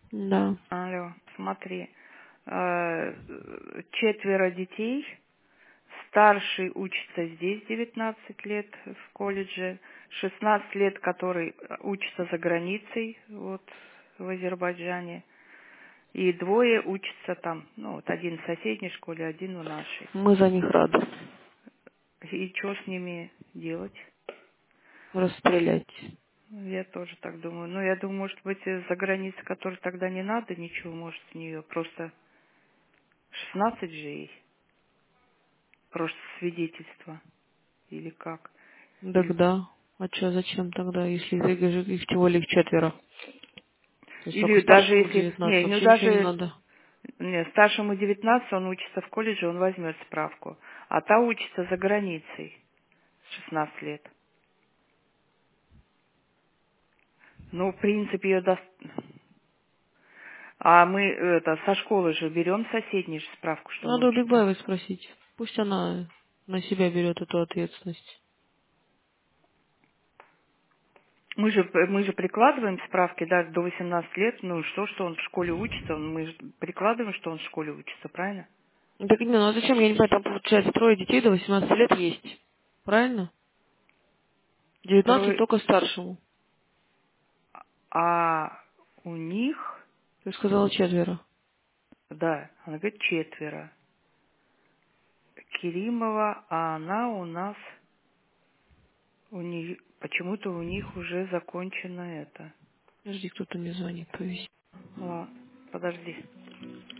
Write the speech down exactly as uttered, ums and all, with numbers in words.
Да. Алло, смотри. э, Четверо детей. Старший учится здесь девятнадцать лет в колледже. Шестнадцать лет, который учится за границей, вот в Азербайджане. И двое учатся там. Ну, вот один в соседней школе, один в нашей. Мы за них рады. И что с ними делать? Расстрелять. Я тоже так думаю. Ну, я думаю, может быть, за границей, которой тогда не надо ничего, может, с нее. Просто шестнадцать же ей. Просто свидетельство. Или как? Или, Так да. А что, зачем тогда, если их, же- их всего лишь четверо? То есть только или даже старшему если... девятнадцать, Не, ну вообще ничего не даже... надо. Не, старшему девятнадцать, он учится в колледже, он возьмет справку. А та учится за границей шестнадцать лет. Ну, в принципе, ее даст... А мы это со школы же берем соседней же справку, что он Надо у учится. Бигбаевой спросить. Пусть она на себя берет эту ответственность. Мы же, мы же прикладываем справки, да, до восемнадцати лет, ну что, что он в школе учится, мы же прикладываем, что он в школе учится, правильно? Ну, так не, ну а зачем, я не понимаю, там получается трое детей до восемнадцати лет есть. Правильно? Девятнадцать Трое, только старшему. а у них, Ты сказала четверо. да, она говорит четверо. Керимова, а она у нас, у нее, почему-то у них уже закончено это. Подожди, кто-то мне звонит, повесь. Ладно, подожди.